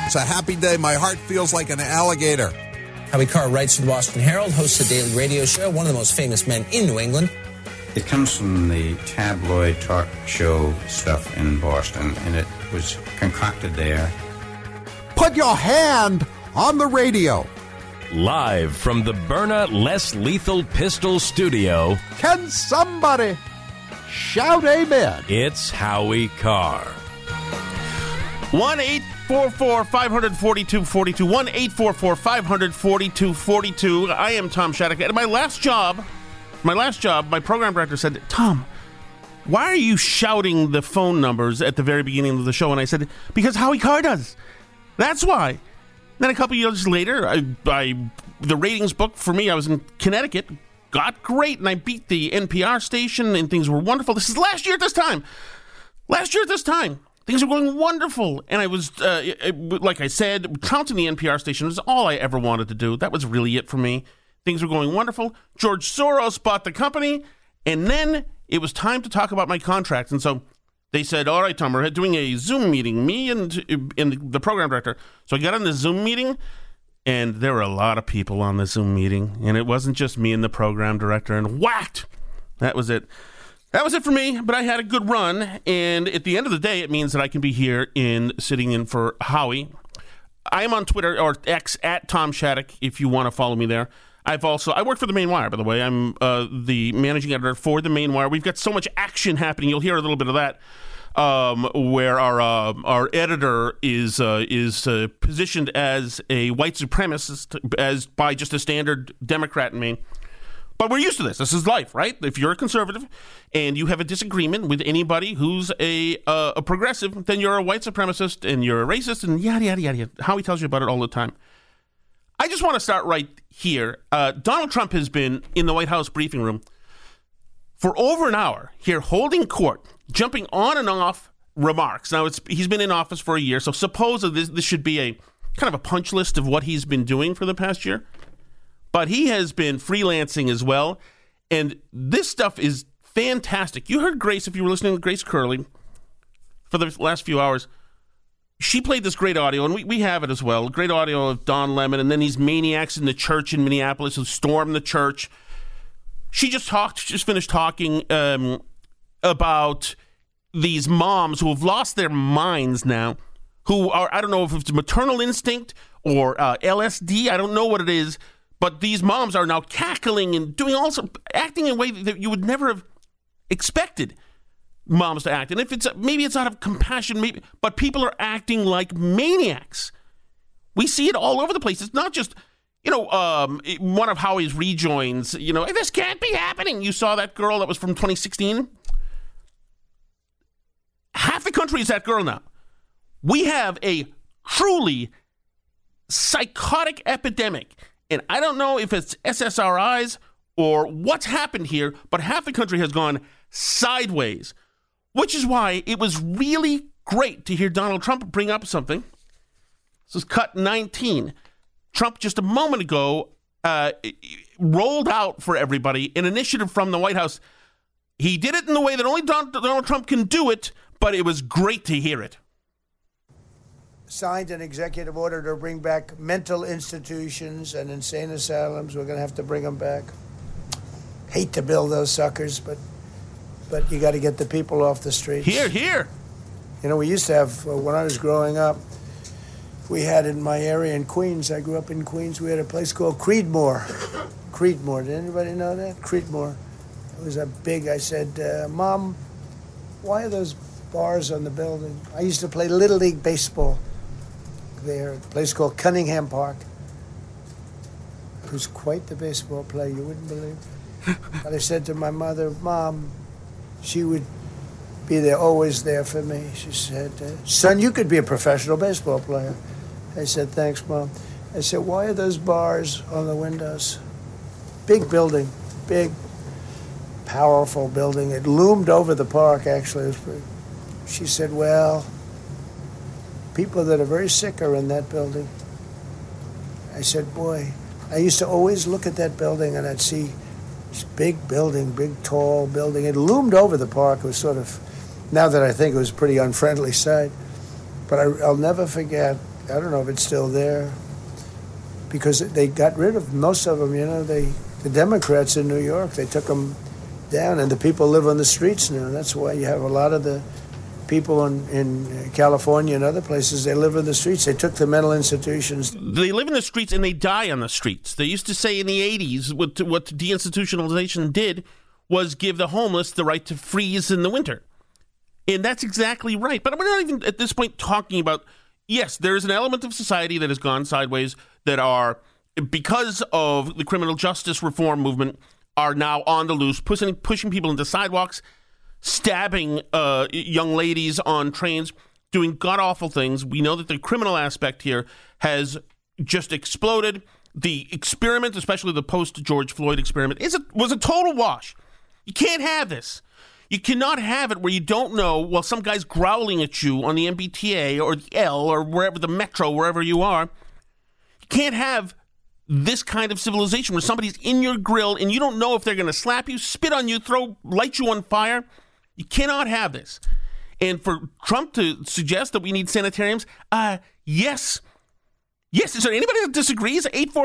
It's a happy day. My heart feels like an alligator. Howie Carr writes for the Boston Herald, hosts a daily radio show, one of the most famous men in New England. It comes from the tabloid talk show stuff in Boston, and it was concocted there. Put your hand on the radio. Live from the Byrna Less Lethal Pistol Studio. Can somebody shout amen? It's Howie Carr. 1-844-542-4242. 1-844-542-4242. I am Tom Shattuck. At my last job, my program director said, Tom, why are you shouting the phone numbers at the very beginning of the show? And I said, because Howie Carr does. That's why. Then a couple years later, the ratings book for me, I was in Connecticut, got great, and I beat the NPR station, and things were wonderful. This is last year at this time. Things were going wonderful. And I was, like I said, trouncing the NPR station was all I ever wanted to do. That was really it for me. Things were going wonderful. George Soros bought the company, and then it was time to talk about my contract. And so they said, all right, Tom, we're doing a Zoom meeting, me and the program director. So I got on the Zoom meeting, and there were a lot of people on the Zoom meeting, and it wasn't just me and the program director, and whacked. That was it. That was it for me, but I had a good run, and at the end of the day, it means that I can be here sitting in for Howie. I am on Twitter, or X, at Tom Shattuck, if you want to follow me there. I work for the Maine Wire, by the way. I'm the managing editor for the Maine Wire. We've got so much action happening. You'll hear a little bit of that, where our editor is positioned as a white supremacist, by just a standard Democrat in Maine. But we're used to this. This is life, right? If you're a conservative and you have a disagreement with anybody who's a progressive, then you're a white supremacist and you're a racist and yada, yada, yada. Howie tells you about it all the time. I just want to start right here. Donald Trump has been in the White House briefing room for over an hour here holding court, jumping on and off remarks. Now, he's been in office for a year, so supposedly this should be a kind of a punch list of what he's been doing for the past year. But he has been freelancing as well, and this stuff is fantastic. You heard Grace, if you were listening to Grace Curley for the last few hours. She played this great audio, and we have it as well. Great audio of Don Lemon, and then these maniacs in the church in Minneapolis who stormed the church. She just finished talking about these moms who have lost their minds now, who are, I don't know if it's maternal instinct or LSD, I don't know what it is, but these moms are now cackling and acting in a way that you would never have expected moms to act. And if maybe it's out of compassion, but people are acting like maniacs. We see it all over the place. It's not just, one of Howie's rejoins, this can't be happening. You saw that girl that was from 2016? Half the country is that girl now. We have a truly psychotic epidemic. And I don't know if it's SSRIs or what's happened here, but half the country has gone sideways, which is why it was really great to hear Donald Trump bring up something. This is cut 19. Trump just a moment ago rolled out for everybody an initiative from the White House. He did it in the way that only Donald Trump can do it, but it was great to hear it. Signed an executive order to bring back mental institutions and insane asylums. We're going to have to bring them back. Hate to build those suckers, but you got to get the people off the streets. Here. We used to have, when I was growing up, we had in my area in Queens, I grew up in Queens, we had a place called Creedmoor. Creedmoor, did anybody know that? Creedmoor. It was I said, Mom, why are those bars on the building? I used to play Little League Baseball there, a place called Cunningham Park. Who's quite the baseball player, you wouldn't believe. But I said to my mother, Mom, she would be there, always there for me. She said, son, you could be a professional baseball player. I said, thanks, Mom. I said, why are those bars on the windows? Big building, big, powerful building. It loomed over the park, actually. She said, well, people that are very sick are in that building. I said, boy, I used to always look at that building and I'd see this big building, big, tall building. It loomed over the park. It was sort of, now that I think it was a pretty unfriendly sight. But I'll never forget, I don't know if it's still there, because they got rid of most of them, the Democrats in New York, they took them down, and the people live on the streets now. That's why you have a lot of the people in California and other places, they live in the streets. They took the mental institutions. They live in the streets and they die on the streets. They used to say in the 80s what deinstitutionalization did was give the homeless the right to freeze in the winter. And that's exactly right. But we're not even at this point talking about, yes, there is an element of society that has gone sideways that are, because of the criminal justice reform movement, are now on the loose, pushing people into sidewalks, stabbing young ladies on trains, doing god-awful things. We know that the criminal aspect here has just exploded. The experiment, especially the post-George Floyd experiment, was a total wash. You can't have this. You cannot have it where you don't know, while some guy's growling at you on the MBTA or the L or wherever, the Metro, wherever you are. You can't have this kind of civilization where somebody's in your grill and you don't know if they're going to slap you, spit on you, light you on fire. You cannot have this. And for Trump to suggest that we need sanitariums, yes. Yes, is there anybody that disagrees?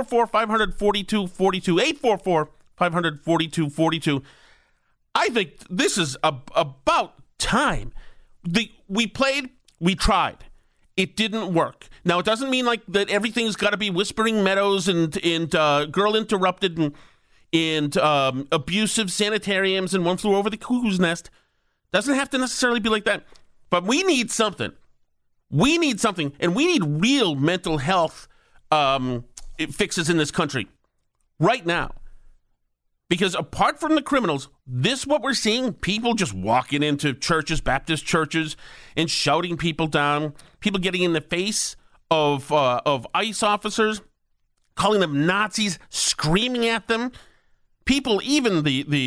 844-500-4242, 844-500-4242. I think this is about time. We tried. It didn't work. Now, it doesn't mean like that everything's got to be Whispering Meadows and Girl Interrupted and abusive sanitariums and One Flew Over the Cuckoo's Nest. Doesn't have to necessarily be like that. But we need something. We need something. And we need real mental health fixes in this country right now. Because apart from the criminals, what we're seeing, people just walking into churches, Baptist churches, and shouting people down, people getting in the face of ICE officers, calling them Nazis, screaming at them. People, even the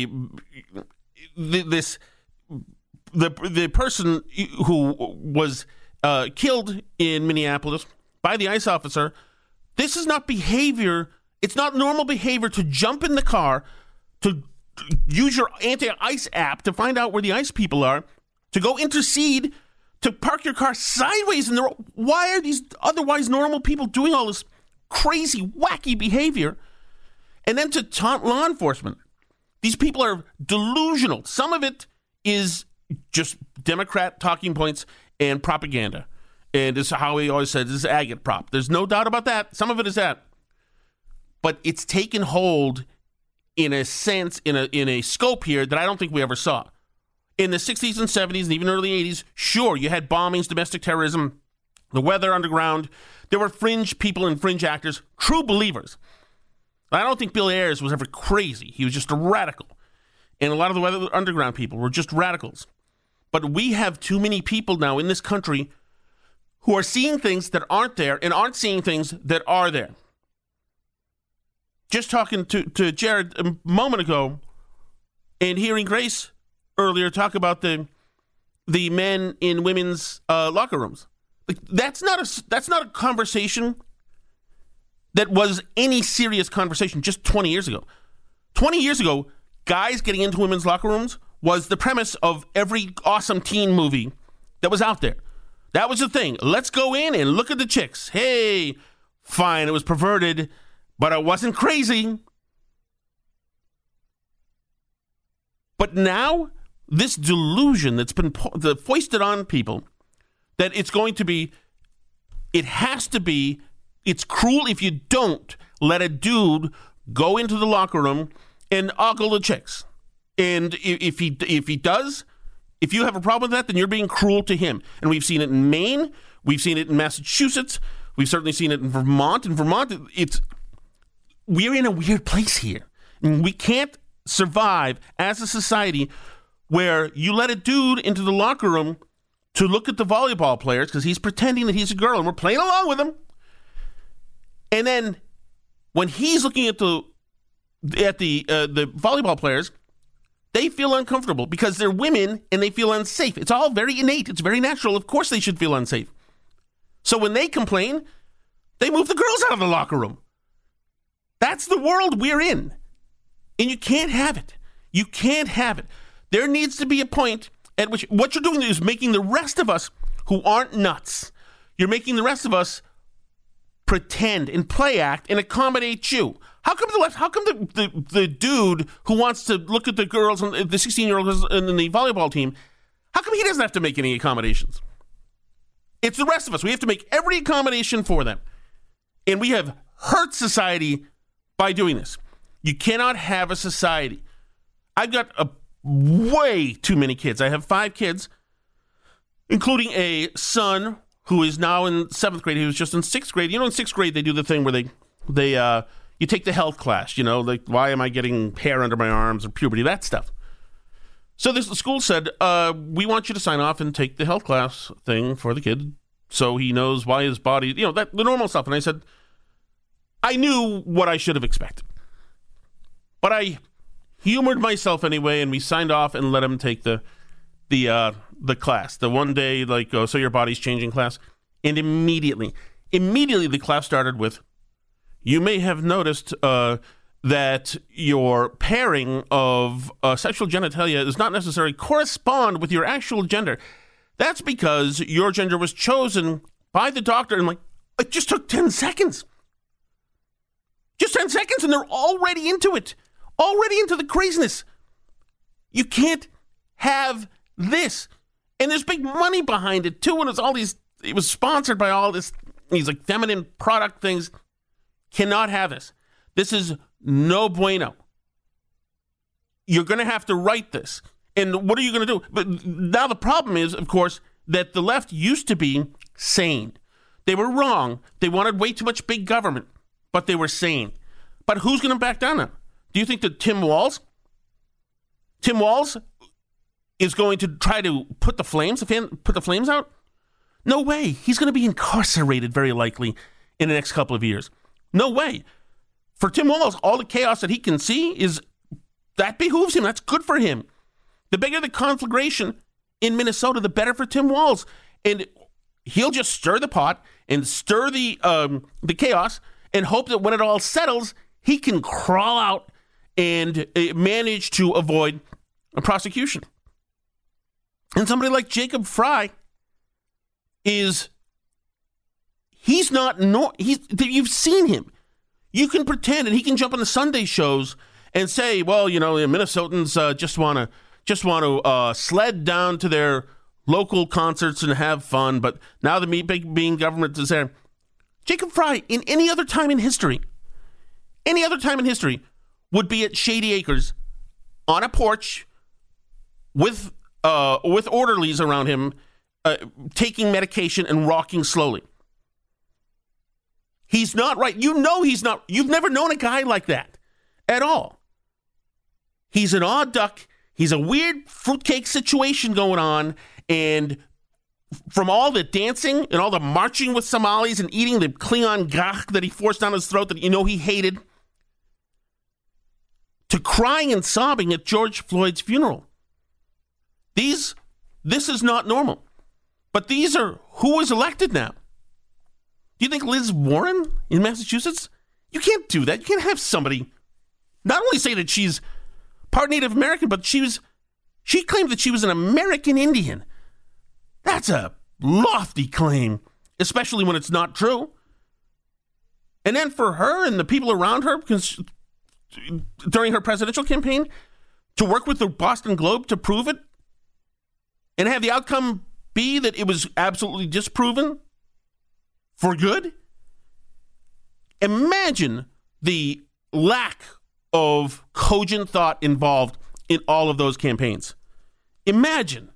person who was killed in Minneapolis by the ICE officer, this is not behavior. It's not normal behavior to jump in the car, to use your anti-ICE app to find out where the ICE people are, to go intercede, to park your car sideways in the road. Why are these otherwise normal people doing all this crazy, wacky behavior? And then to taunt law enforcement. These people are delusional. Some of it is just Democrat talking points and propaganda. And this is how he always said, this is agitprop. There's no doubt about that. Some of it is that. But it's taken hold in a sense, in a scope here that I don't think we ever saw. In the 60s and 70s and even early 80s, sure, you had bombings, domestic terrorism, the Weather Underground. There were fringe people and fringe actors, true believers. I don't think Bill Ayers was ever crazy. He was just a radical. And a lot of the Weather Underground people were just radicals. But we have too many people now in this country who are seeing things that aren't there and aren't seeing things that are there. Just talking to Jared a moment ago and hearing Grace earlier talk about the men in women's locker rooms. Like, that's not a conversation that was any serious conversation just 20 years ago. 20 years ago, guys getting into women's locker rooms was the premise of every awesome teen movie that was out there. That was the thing. Let's go in and look at the chicks. Hey, fine, it was perverted, but it wasn't crazy. But now, this delusion that's been foisted on people, that it's going to be, it has to be, it's cruel if you don't let a dude go into the locker room and ogle the chicks. And if he does, if you have a problem with that, then you're being cruel to him. And we've seen it in Maine. We've seen it in Massachusetts. We've certainly seen it in Vermont. In Vermont, we're in a weird place here. And we can't survive as a society where you let a dude into the locker room to look at the volleyball players because he's pretending that he's a girl and we're playing along with him. And then when he's looking at the volleyball players, they feel uncomfortable because they're women and they feel unsafe. It's all very innate. It's very natural. Of course they should feel unsafe. So when they complain, they move the girls out of the locker room. That's the world we're in. And you can't have it. You can't have it. There needs to be a point at which what you're doing is making the rest of us who aren't nuts, you're making the rest of us pretend and play act and accommodate you? How come the left? How come the dude who wants to look at the girls, the 16-year-old girls in the volleyball team, how come he doesn't have to make any accommodations? It's the rest of us. We have to make every accommodation for them. And we have hurt society by doing this. You cannot have a society. I've got way too many kids. I have 5 kids, including a son who is now in 7th grade. He was just in 6th grade. You know, in 6th grade, they do the thing where you take the health class, you know, like, why am I getting hair under my arms or puberty, that stuff. So the school said, we want you to sign off and take the health class thing for the kid so he knows why his body, you know, that the normal stuff. And I said, I knew what I should have expected. But I humored myself anyway, and we signed off and let him take the class. The one day, like, so your body's changing class. And immediately the class started with, you may have noticed that your pairing of sexual genitalia does not necessarily correspond with your actual gender. That's because your gender was chosen by the doctor. And like, it just took 10 seconds. Just 10 seconds, and they're already into it. Already into the craziness. You can't have this. And there's big money behind it, too. And it was sponsored by all these like feminine product things. Cannot have this. This is no bueno. You're going to have to write this. And what are you going to do? But now the problem is, of course, that the left used to be sane. They were wrong. They wanted way too much big government, but they were sane. But who's going to back down now? Do you think that Tim Walz is going to try to put the flames out? No way. He's going to be incarcerated very likely in the next couple of years. No way. For Tim Walz, all the chaos that he can see that behooves him. That's good for him. The bigger the conflagration in Minnesota, the better for Tim Walz. And he'll just stir the pot and stir the chaos and hope that when it all settles, he can crawl out and manage to avoid a prosecution. And somebody like Jacob Frey you've seen him. You can pretend, and he can jump on the Sunday shows and say, well, you know, Minnesotans just want to sled down to their local concerts and have fun, but now the big being government is there. Jacob Frey, in any other time in history, would be at Shady Acres on a porch with orderlies around him, taking medication and rocking slowly. He's not right. You know he's not. You've never known a guy like that at all. He's an odd duck. He's a weird fruitcake situation going on. And from all the dancing and all the marching with Somalis and eating the Klingon gach that he forced down his throat that you know he hated, to crying and sobbing at George Floyd's funeral. This is not normal. But these are who is elected now. Do you think Liz Warren in Massachusetts? You can't do that. You can't have somebody not only say that she's part Native American, but she claimed that she was an American Indian. That's a lofty claim, especially when it's not true. And then for her and the people around her, during her presidential campaign, to work with the Boston Globe to prove it and have the outcome be that it was absolutely disproven for good. Imagine the lack of cogent thought involved in all of those campaigns. Imagine.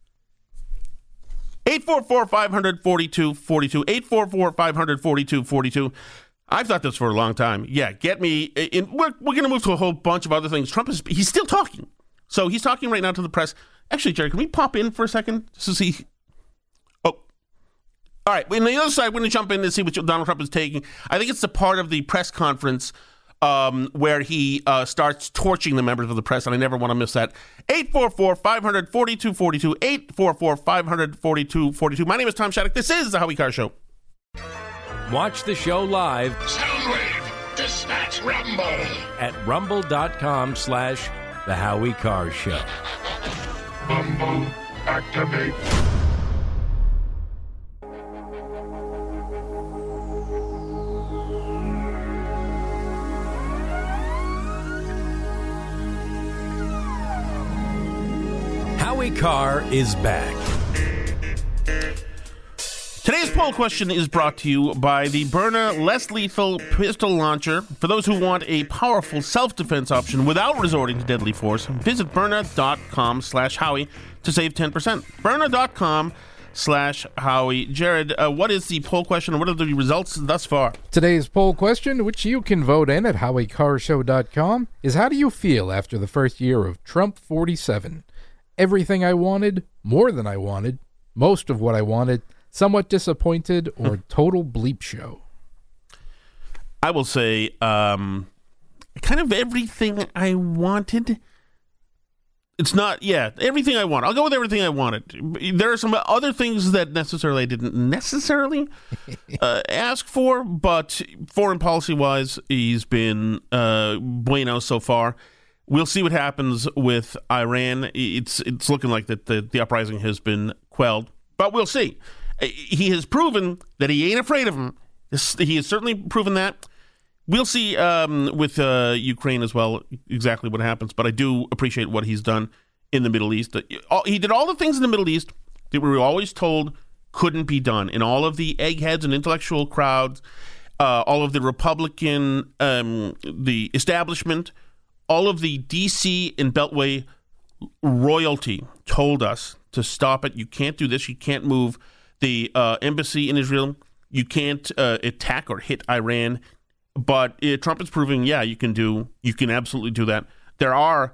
844-500-4242. 844-500-4242. I've thought this for a long time. Yeah, get me in. We're going to move to a whole bunch of other things. He's still talking. So he's talking right now to the press. Actually, Jerry, can we pop in for a second just to see? Oh, all right. On the other side, we're going to jump in and see what Donald Trump is taking. I think it's the part of the press conference where he starts torching the members of the press, and I never want to miss that. 844-500-4242. 844-500-4242. My name is Tom Shattuck. This is The Howie Carr Show. Watch the show live. Soundwave, dispatch Rumble. At rumble.com/The Howie Carr Show. Rumble, activate. 1, Howie Carr is back. Today's poll question is brought to you by the Byrna Less Lethal Pistol Launcher. For those who want a powerful self-defense option without resorting to deadly force, visit Byrna.com/Howie to save 10%. Byrna.com/Howie. Jared, what is the poll question and what are the results thus far? Today's poll question, which you can vote in at HowieCarrShow.com, is how do you feel after the first year of Trump 47? Everything I wanted, more than I wanted, most of what I wanted, somewhat disappointed, or total bleep show? I will say kind of everything I wanted. It's not, everything I want. I'll go with everything I wanted. There are some other things that I didn't necessarily ask for, but foreign policy-wise, he's been bueno so far. We'll see what happens with Iran. It's looking like that the uprising has been quelled, but we'll see. He has proven that he ain't afraid of him. He has certainly proven that. We'll see with Ukraine as well exactly what happens, but I do appreciate what he's done in the Middle East. He did all the things in the Middle East that we were always told couldn't be done. And all of the eggheads and intellectual crowds, all of the Republican, the establishment, all of the D.C. and Beltway royalty told us to stop it. You can't do this. You can't move the embassy in Israel. You can't attack or hit Iran. But Trump is proving, you can absolutely do that. There are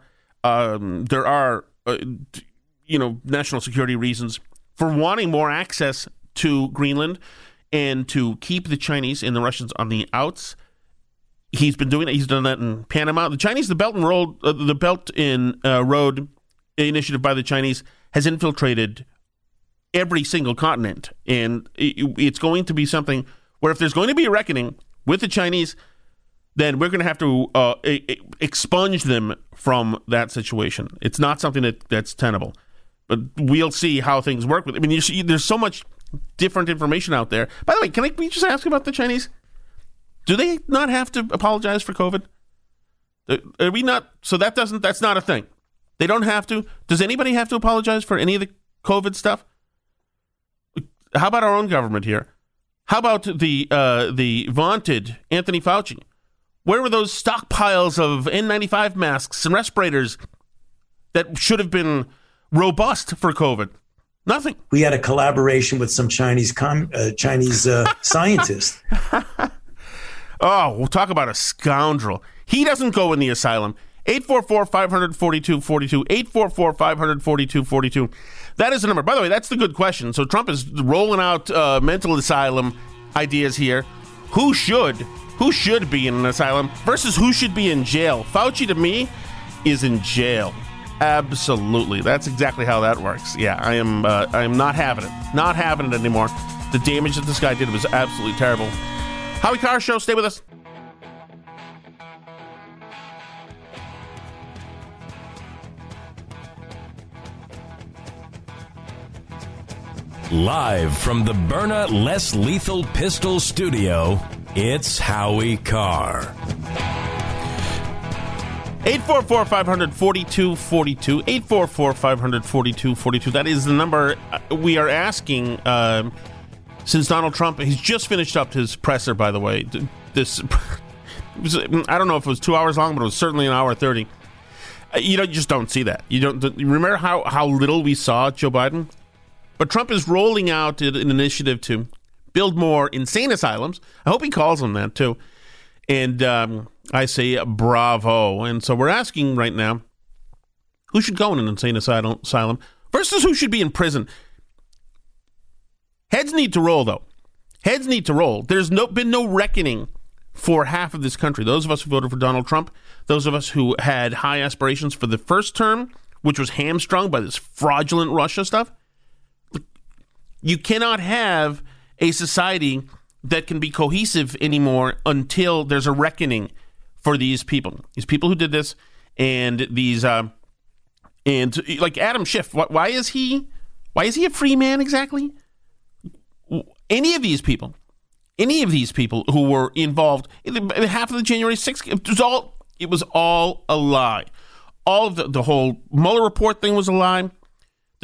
national security reasons for wanting more access to Greenland and to keep the Chinese and the Russians on the outs. He's been doing that. He's done that in Panama. The Chinese, the Belt and Road Initiative by the Chinese has infiltrated every single continent, and it's going to be something where if there's going to be a reckoning with the Chinese, then we're going to have to expunge them from that situation. It's not something that's tenable, but we'll see how things work with it. I mean, there's so much different information out there. By the way, can we just ask about the Chinese? Do they not have to apologize for COVID? Are we not? So that's not a thing. They don't have to. Does anybody have to apologize for any of the COVID stuff? How about our own government here? How about the vaunted Anthony Fauci? Where were those stockpiles of N95 masks and respirators that should have been robust for COVID? Nothing. We had a collaboration with some Chinese scientists. Oh, we'll talk about a scoundrel. He doesn't go in the asylum. 844-500-4242. 844-500-4242. That is the number. By the way, that's the good question. So Trump is rolling out mental asylum ideas here. Who should be in an asylum versus who should be in jail? Fauci, to me, is in jail. Absolutely. That's exactly how that works. Yeah, I am not having it. Not having it anymore. The damage that this guy did was absolutely terrible. Howie Carr Show. Stay with us. Live from the Byrna Less Lethal Pistol Studio, it's Howie Carr. 844-500-4242. 844-500-4242. That is the number we are asking since Donald Trump. He's just finished up his presser, by the way. I don't know if it was 2 hours long, but it was certainly an hour 30. You just don't see that. You remember how little we saw Joe Biden? But Trump is rolling out an initiative to build more insane asylums. I hope he calls them that, too. And I say bravo. And so we're asking right now, who should go in an insane asylum versus who should be in prison? Heads need to roll, though. Heads need to roll. There's been no reckoning for half of this country. Those of us who voted for Donald Trump, those of us who had high aspirations for the first term, which was hamstrung by this fraudulent Russia stuff. You cannot have a society that can be cohesive anymore until there's a reckoning for these people who did this, and these and like Adam Schiff. Why is he a free man exactly? Any of these people who were involved in half of the January 6th, it was all a lie. All of the whole Mueller report thing was a lie.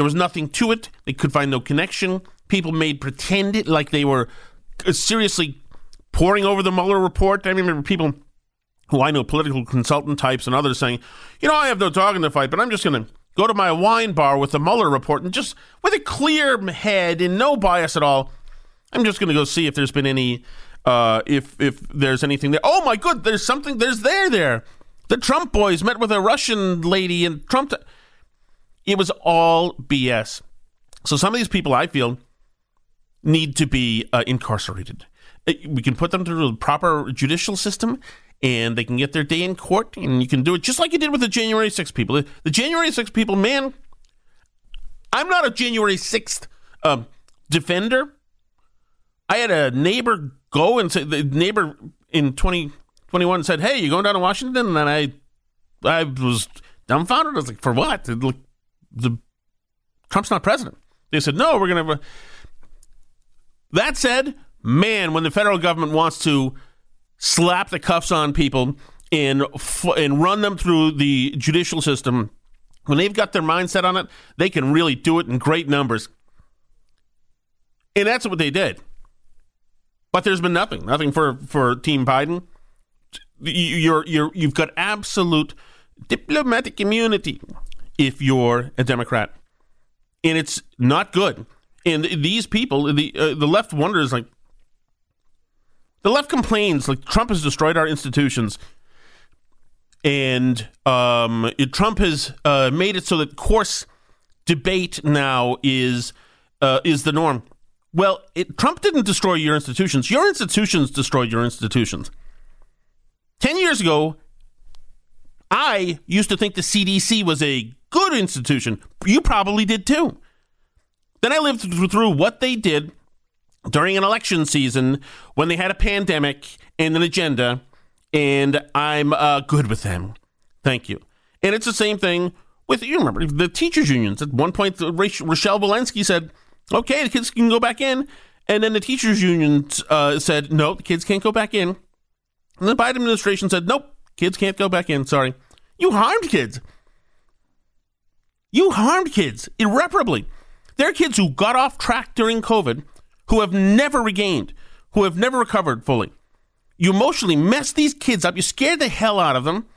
There was nothing to it. They could find no connection. People made pretend it like they were seriously poring over the Mueller report. I remember people who I know, political consultant types and others saying, I have no dog in the fight, but I'm just going to go to my wine bar with the Mueller report and just with a clear head and no bias at all, I'm just going to go see if there's been any, if there's anything there. Oh my good, there's something, there's there. The Trump boys met with a Russian lady and Trump. It was all BS. So some of these people, I feel, need to be incarcerated. We can put them through the proper judicial system and they can get their day in court, and you can do it just like you did with the January 6th people. The January 6th people, man, I'm not a January 6th defender. I had a neighbor go and say, the neighbor in 2021 said, hey, you going down to Washington? And then I was dumbfounded. I was like, for what? Trump's not president. They said, no, we're going to. That said, man, when the federal government wants to slap the cuffs on people and run them through the judicial system, when they've got their mindset on it, they can really do it in great numbers. And that's what they did. But there's been nothing for Team Biden. You've got absolute diplomatic immunity if you're a Democrat, and it's not good. And these people, the left wonders, like, the left complains like Trump has destroyed our institutions, and Trump has made it so that coarse debate now is the norm. Well, Trump didn't destroy your institutions. Your institutions destroyed your institutions. 10 years ago, I used to think the CDC was a good institution. You probably did too. Then I lived through what they did during an election season when they had a pandemic and an agenda, and I'm good with them. Thank you. And it's the same thing with, you remember, the teachers' unions. At one point, Rochelle Walensky said, okay, the kids can go back in. And then the teachers' unions said, no, the kids can't go back in. And the Biden administration said, nope, kids can't go back in. Sorry. You harmed kids. You harmed kids irreparably. There are kids who got off track during COVID who have never regained, who have never recovered fully. You emotionally messed these kids up. You scared the hell out of them.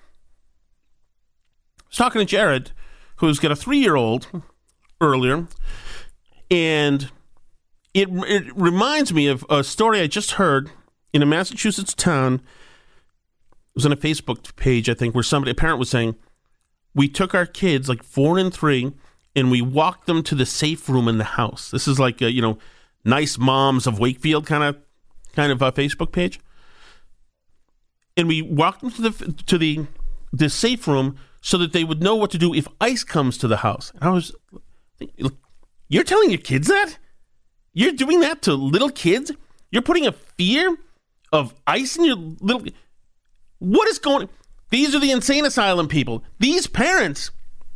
I was talking to Jared, who's got a 3-year-old earlier, and it reminds me of a story I just heard in a Massachusetts town. It was on a Facebook page, I think, where a parent was saying, we took our kids, like 4 and 3, and we walked them to the safe room in the house. This is like, Nice Moms of Wakefield kind of a Facebook page. And we walked them to the safe room so that they would know what to do if ice comes to the house. And I was thinking, you're telling your kids that? You're doing that to little kids? You're putting a fear of ice in your little... What is going... These are the insane asylum people. These parents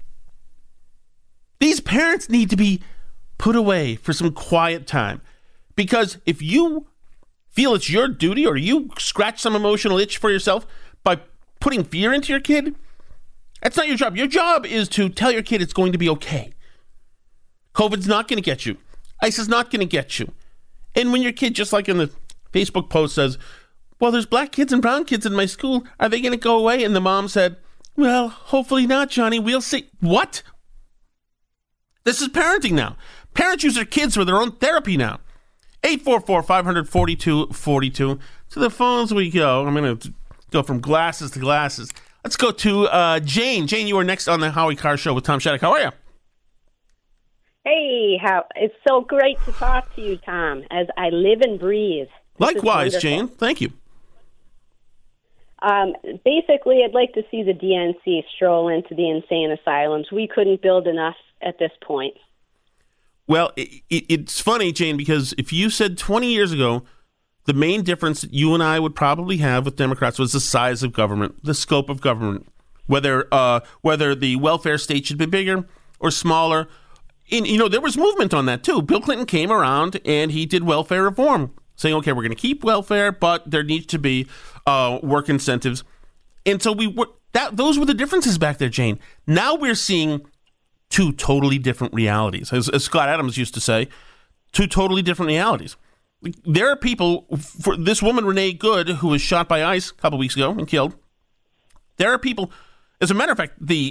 need to be put away for some quiet time. Because if you feel it's your duty or you scratch some emotional itch for yourself by putting fear into your kid, that's not your job. Your job is to tell your kid it's going to be okay. COVID's not going to get you. ICE is not going to get you. And when your kid, just like in the Facebook post, says, well, there's black kids and brown kids in my school, are they going to go away? And the mom said, well, hopefully not, Johnny. We'll see. What? This is parenting now. Parents use their kids for their own therapy now. 844-500-4242. To the phones we go. I'm going to go from glasses to glasses. Let's go to Jane. Jane, you are next on the Howie Carr Show with Tom Shattuck. How are you? Hey, it's so great to talk to you, Tom, as I live and breathe. Likewise, Jane. Thank you. Basically, I'd like to see the DNC stroll into the insane asylums. We couldn't build enough at this point. Well, it's funny, Jane, because if you said 20 years ago, the main difference that you and I would probably have with Democrats was the size of government, the scope of government, whether the welfare state should be bigger or smaller. And, there was movement on that, too. Bill Clinton came around and he did welfare reform, saying, okay, we're going to keep welfare, but there needs to be work incentives. And so those were the differences back there, Jane. Now we're seeing two totally different realities. As Scott Adams used to say, two totally different realities. There are people, for this woman, Renee Good, who was shot by ICE a couple weeks ago and killed. There are people, as a matter of fact, the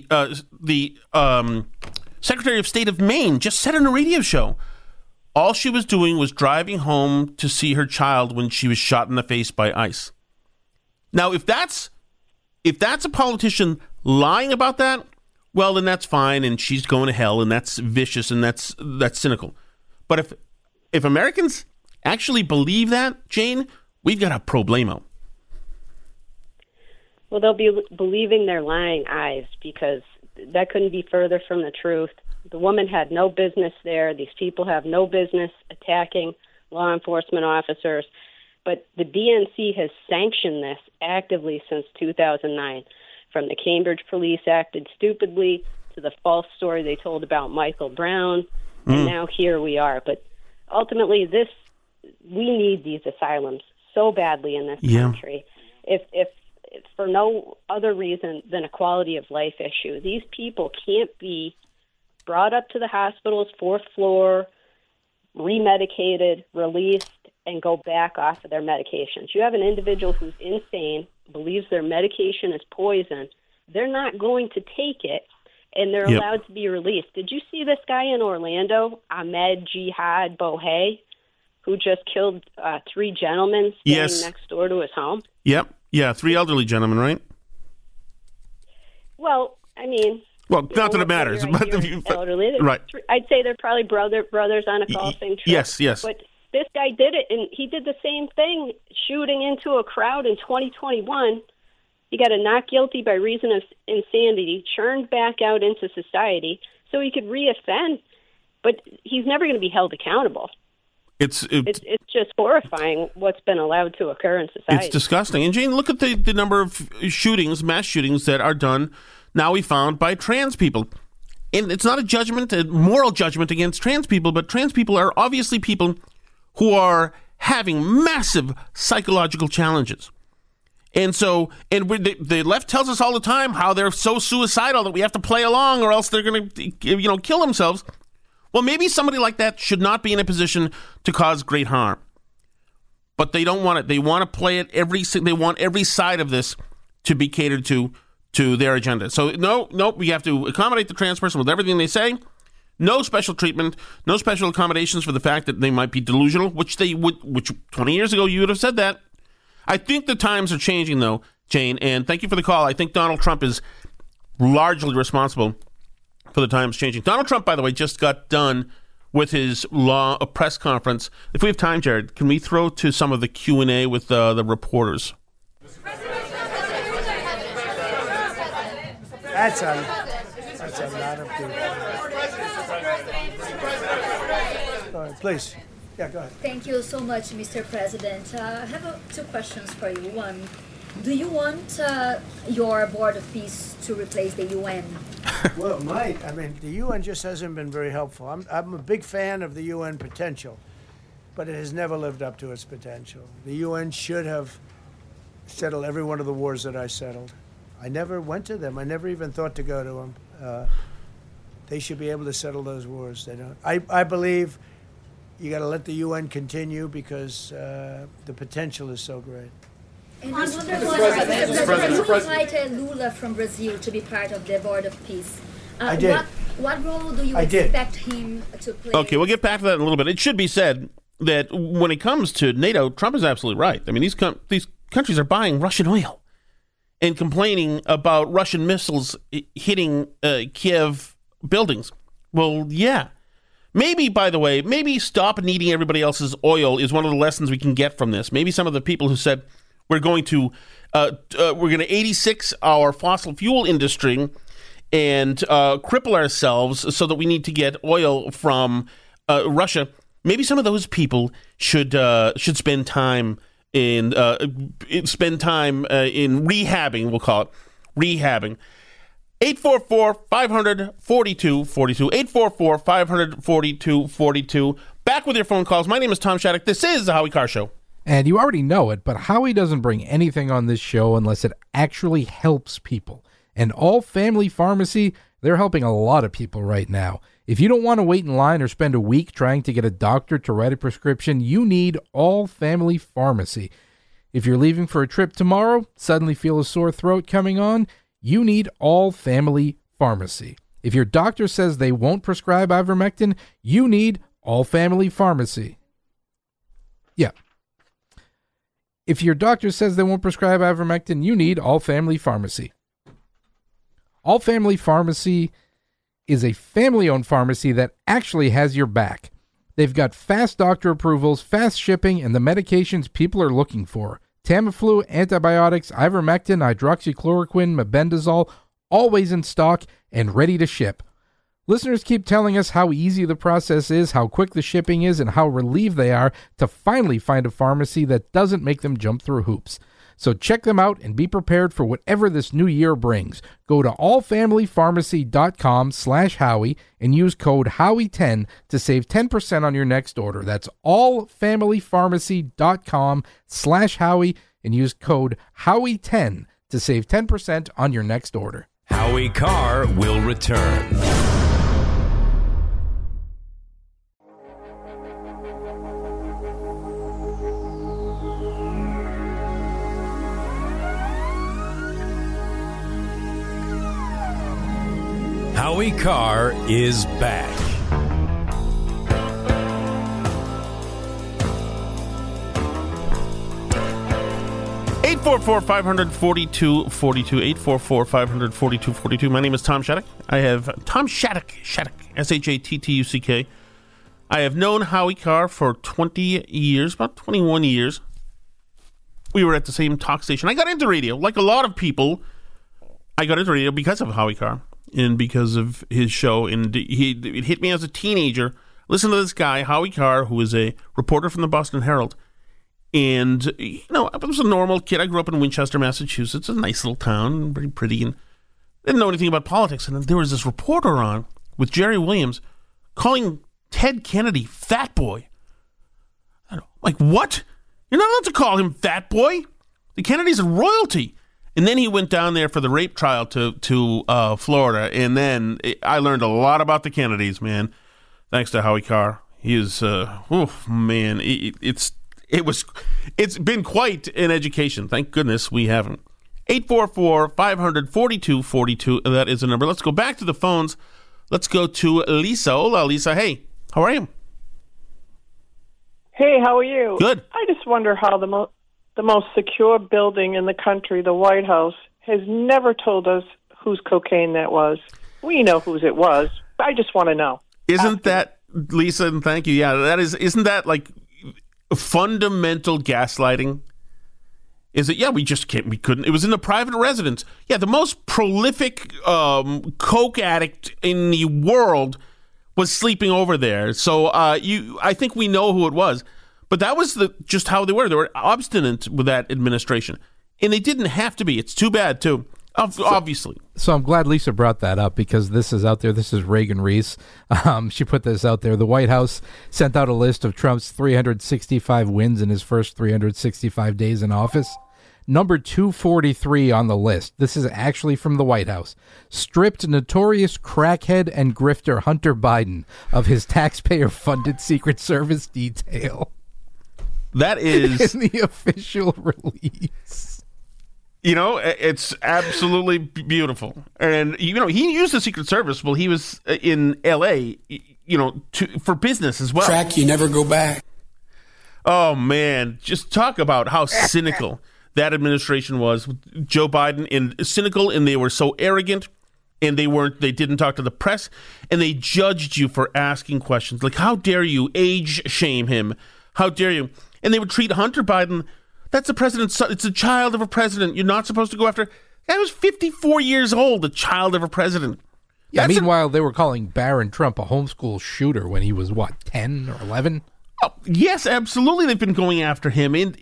Secretary of State of Maine just said on a radio show, all she was doing was driving home to see her child when she was shot in the face by ICE. Now, if that's a politician lying about that, well, then that's fine, and she's going to hell, and that's vicious, and that's cynical. But if Americans actually believe that, Jane, we've got a problemo. Well, they'll be believing their lying eyes, because that couldn't be further from the truth. The woman had no business there. These people have no business attacking law enforcement officers. But the DNC has sanctioned this actively since 2009. From the Cambridge police acted stupidly to the false story they told about Michael Brown. And now here we are. But ultimately, we need these asylums so badly in this country. If for no other reason than a quality of life issue. These people can't be brought up to the hospital's fourth floor, remedicated, released, and go back off of their medications. You have an individual who's insane, believes their medication is poison. They're not going to take it, and they're allowed to be released. Did you see this guy in Orlando, Ahmed Jihad Bohey, who just killed 3 gentlemen standing next door to his home? Yep. Yeah, 3 elderly gentlemen, right? Well, I mean... Well, not that it matters. But elderly. Right. I'd say they're probably brothers on a golfing trip. Yes. But this guy did it, and he did the same thing, shooting into a crowd in 2021. He got a not guilty by reason of insanity, churned back out into society so he could reoffend, but he's never going to be held accountable. It's just horrifying what's been allowed to occur in society. It's disgusting. And Jane, look at the number of shootings, mass shootings that are done, now we found, by trans people. And it's not a moral judgment against trans people, but trans people are obviously people who are having massive psychological challenges. And so, the left tells us all the time how they're so suicidal that we have to play along or else they're going to, kill themselves. Well, maybe somebody like that should not be in a position to cause great harm. But they don't want it. They want to play it they want every side of this to be catered to their agenda. So no, we have to accommodate the trans person with everything they say. No special treatment, no special accommodations for the fact that they might be delusional, which 20 years ago you would have said that. I think the times are changing, though, Jane, and thank you for the call. I think Donald Trump is largely responsible for the times changing. Donald Trump, by the way, just got done with his press conference. If we have time, Jared, can we throw to some of the Q&A with the reporters? That's a lot of people. Go ahead, please. Yeah, go ahead. Thank you so much, Mr. President. I have 2 questions for you. One, do you want your Board of Peace to replace the UN? Well, it might. I mean, the UN just hasn't been very helpful. I'm a big fan of the UN potential, but it has never lived up to its potential. The UN should have settled every one of the wars that I settled. I never went to them. I never even thought to go to them. They should be able to settle those wars. They don't. I believe you got to let the UN continue because the potential is so great. And I wonder, Mr. President, you invited Lula from Brazil to be part of the Board of Peace. I did. What role do you expect him to play? Okay, we'll get back to that in a little bit. It should be said that when it comes to NATO, Trump is absolutely right. I mean, these countries are buying Russian oil and complaining about Russian missiles hitting Kiev buildings. Well, yeah. Maybe, by the way, stop needing everybody else's oil is one of the lessons we can get from this. Maybe some of the people who said we're going to 86 our fossil fuel industry and cripple ourselves so that we need to get oil from Russia. Maybe some of those people should spend time in rehabbing. We'll call it rehabbing. 844-500-4242. 844-500-4242. Back with your phone calls. My name is Tom Shattuck. This is the Howie Carr Show. And you already know it, but Howie doesn't bring anything on this show unless it actually helps people. And All Family Pharmacy They're helping a lot of people right now. If you don't want to wait in line or spend a week trying to get a doctor to write a prescription, you need All Family Pharmacy. If you're leaving for a trip tomorrow, suddenly feel a sore throat coming on, you need All Family Pharmacy. If your doctor says they won't prescribe ivermectin, you need All Family Pharmacy. Yeah. If your doctor says they won't prescribe ivermectin, you need All Family Pharmacy. All Family Pharmacy is a family-owned pharmacy that actually has your back. They've got fast doctor approvals, fast shipping, and the medications people are looking for. Tamiflu, antibiotics, ivermectin, hydroxychloroquine, mebendazole, always in stock and ready to ship. Listeners keep telling us how easy the process is, how quick the shipping is, and how relieved they are to finally find a pharmacy that doesn't make them jump through hoops. So check them out and be prepared for whatever this new year brings. Go to allfamilypharmacy.com/Howie and use code Howie10 to save 10% on your next order. That's allfamilypharmacy.com/Howie and use code Howie10 to save 10% on your next order. Howie Carr will return. Howie Carr is back. Eight 844-542-42. 844-542-42. My name is Tom Shattuck. I have Tom Shattuck, Shattuck, I have known Howie Carr for 20 years, about 21 years. We were at the same talk station. I got into radio, like a lot of people. I got into radio because of Howie Carr and because of his show. And it hit me as a teenager. Listen to this guy, Howie Carr, who is a reporter from the Boston Herald. And, you know, I was a normal kid. I grew up in Winchester, Massachusetts, a nice little town, very pretty, and didn't know anything about politics. And there was this reporter on with Jerry Williams calling Ted Kennedy fat boy. I'm like, what? You're not allowed to call him fat boy. The Kennedys are royalty. And then he went down there for the rape trial to Florida. And then I learned a lot about the Kennedys, man, thanks to Howie Carr. He is, man, it's been quite an education. Thank goodness we haven't. 844-500-4242. That is the number. Let's go back to the phones. Let's go to Lisa. Hola, Lisa. Hey, how are you? Hey, how are you? Good. I just wonder how the most secure building in the country, the White House, has never told us whose cocaine that was. We know whose it was. I just want to know. Isn't that, Lisa, and thank you, yeah, isn't that like fundamental gaslighting? Is it? Yeah, we couldn't. It was in a private residence. Yeah, the most prolific coke addict in the world was sleeping over there. So I think we know who it was. But that was just how they were. They were obstinate with that administration. And they didn't have to be. It's too bad, too. Obviously. So I'm glad Lisa brought that up because this is out there. This is Reagan Reese. She put this out there. The White House sent out a list of Trump's 365 wins in his first 365 days in office. Number 243 on the list. This is actually from the White House. Stripped notorious crackhead and grifter Hunter Biden of his taxpayer-funded Secret Service detail. That is in the official release. You know, it's absolutely beautiful. And, you know, he used the Secret Service while he was in L.A., you know, for business as well. Crack, you never go back. Oh, man. Just talk about how cynical that administration was. Joe Biden, and cynical, and they were so arrogant, and they didn't talk to the press, and they judged you for asking questions. Like, how dare you age shame him? How dare you? And they would treat Hunter Biden, that's the president's son. It's a child of a president. You're not supposed to go after. That was 54 years old, the child of a president. Yeah, meanwhile, they were calling Barron Trump a homeschool shooter when he was, 10 or 11? Oh, yes, absolutely. They've been going after him. And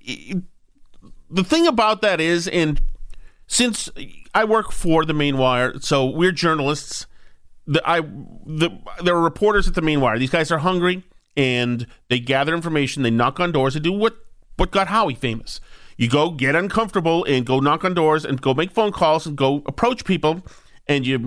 the thing about that is, and since I work for the Main Wire, so we're journalists, there are reporters at the Main Wire. These guys are hungry. And they gather information, they knock on doors, they do what got Howie famous. You go get uncomfortable and go knock on doors and go make phone calls and go approach people, and you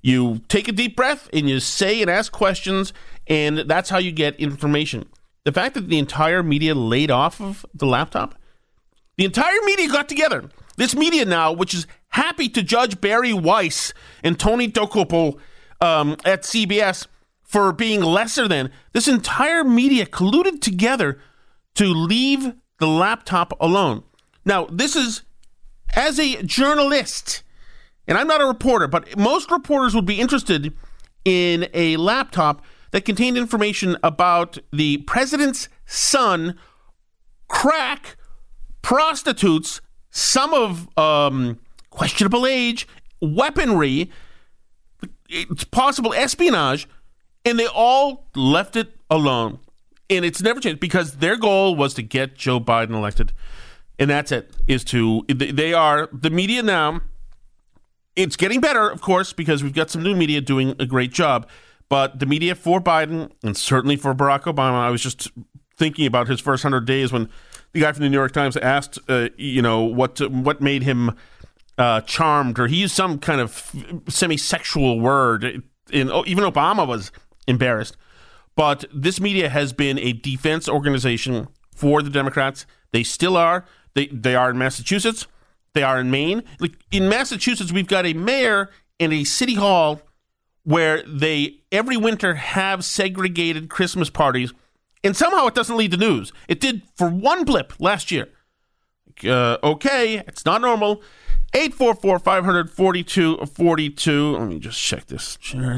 You take a deep breath and you say and ask questions, and that's how you get information. The fact that the entire media laid off of the laptop, the entire media got together. This media now, which is happy to judge Barry Weiss and Tony Dokoupil at CBS for being lesser than, this entire media colluded together to leave the laptop alone. Now, this is, as a journalist, and I'm not a reporter, but most reporters would be interested in a laptop that contained information about the president's son, crack, prostitutes, some of questionable age, weaponry, it's possible espionage, and they all left it alone. And it's never changed because their goal was to get Joe Biden elected. And that's it, they are, the media now, it's getting better, of course, because we've got some new media doing a great job. But the media for Biden, and certainly for Barack Obama, I was just thinking about his first 100 days when the guy from the New York Times asked, what made him charmed, or he used some kind of semi-sexual word. Even Obama was embarrassed. But this media has been a defense organization for the Democrats. They still are. They are in Massachusetts. They are in Maine. Like in Massachusetts, we've got a mayor and a city hall where they every winter have segregated Christmas parties, and somehow it doesn't lead to news. It did for one blip last year. Okay, it's not normal. 844-500-4242. Let me just check this.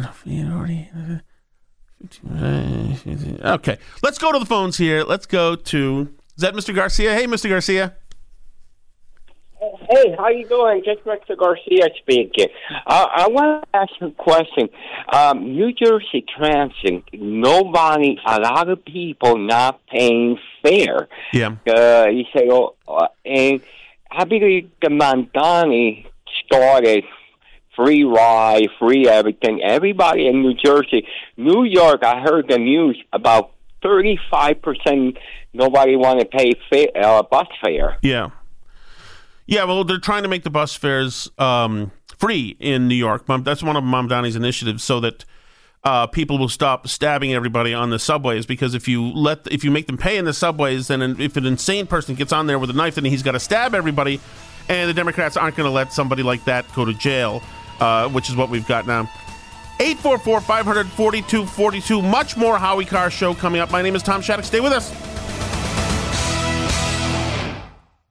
Okay, let's go to the phones here. Let's go to, is that Mr. Garcia? Hey, Mr. Garcia. Hey, how you doing? Just Mr. Garcia speaking. I want to ask you a question. New Jersey Transit, a lot of people not paying fare. Yeah. You say, and I believe the Mamdani started free ride, free everything. Everybody in New Jersey, New York, I heard the news about 35% nobody want to pay bus fare. Yeah. Yeah, well, they're trying to make the bus fares free in New York. That's one of Mamdani's initiatives, so that people will stop stabbing everybody on the subways. Because if you make them pay in the subways, then if an insane person gets on there with a knife, then he's got to stab everybody. And the Democrats aren't going to let somebody like that go to jail, which is what we've got now. 844-500-4242. Much more Howie Carr Show coming up. My name is Tom Shattuck. Stay with us.